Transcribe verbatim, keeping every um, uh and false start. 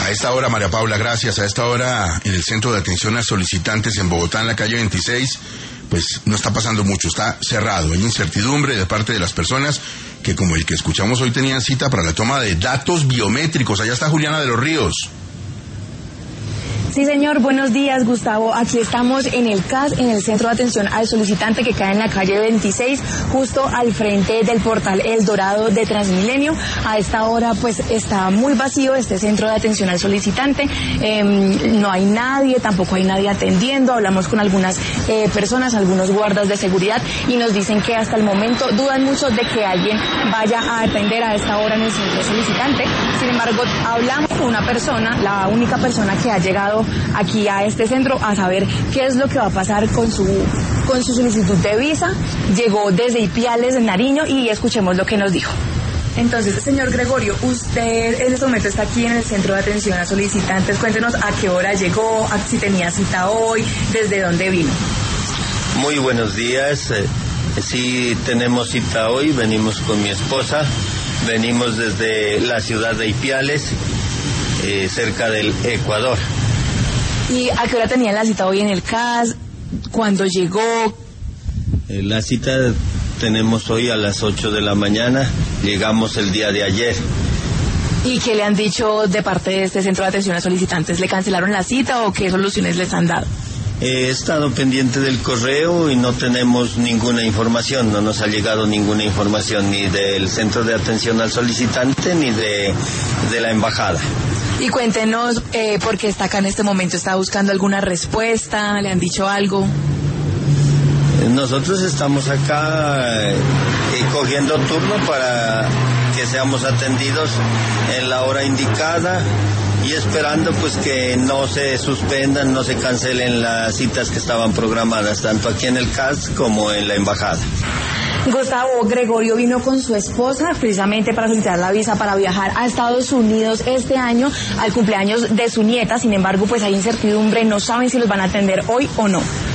A esta hora, María Paula, gracias. A esta hora, en el Centro de Atención a Solicitantes en Bogotá, en la calle veintiséis, pues no está pasando mucho, está cerrado. Hay incertidumbre de parte de las personas que, como el que escuchamos hoy, tenían cita para la toma de datos biométricos. Allá está Juliana de los Ríos. Sí, señor, buenos días, Gustavo. Aquí estamos en el C A S, en el Centro de Atención al Solicitante, que cae en la calle veintiséis, justo al frente del portal El Dorado de Transmilenio. A esta hora, pues, está muy vacío este Centro de Atención al Solicitante. Eh, no hay nadie, tampoco hay nadie atendiendo. Hablamos con algunas eh, personas, algunos guardas de seguridad, y nos dicen que hasta el momento dudan mucho de que alguien vaya a atender a esta hora en el Centro Solicitante. Sin embargo, hablamos con una persona, la única persona que ha llegado aquí a este centro a saber qué es lo que va a pasar con su con su solicitud de visa. Llegó desde Ipiales, en Nariño, y escuchemos lo que nos dijo. Entonces, señor Gregorio, usted en este momento está aquí en el Centro de Atención a Solicitantes. Cuéntenos a qué hora llegó, a si tenía cita hoy, desde dónde vino. Muy buenos días. Eh, sí tenemos cita hoy, venimos con mi esposa, venimos desde la ciudad de Ipiales, eh, cerca del Ecuador. ¿Y a qué hora tenían la cita hoy en el C A S? ¿Cuándo llegó? Eh, la cita tenemos hoy a las ocho de la mañana, llegamos el día de ayer. ¿Y qué le han dicho de parte de este Centro de Atención a Solicitantes? ¿Le cancelaron la cita o qué soluciones les han dado? He estado pendiente del correo y no tenemos ninguna información, no nos ha llegado ninguna información ni del Centro de Atención al Solicitante ni de, de la Embajada. Y cuéntenos eh, por qué está acá en este momento, ¿está buscando alguna respuesta? ¿Le han dicho algo? Nosotros estamos acá eh, cogiendo turno para que seamos atendidos en la hora indicada y esperando pues que no se suspendan, no se cancelen las citas que estaban programadas, tanto aquí en el C A S como en la Embajada. Gustavo, Gregorio vino con su esposa precisamente para solicitar la visa para viajar a Estados Unidos este año al cumpleaños de su nieta. Sin embargo, pues hay incertidumbre, no saben si los van a atender hoy o no.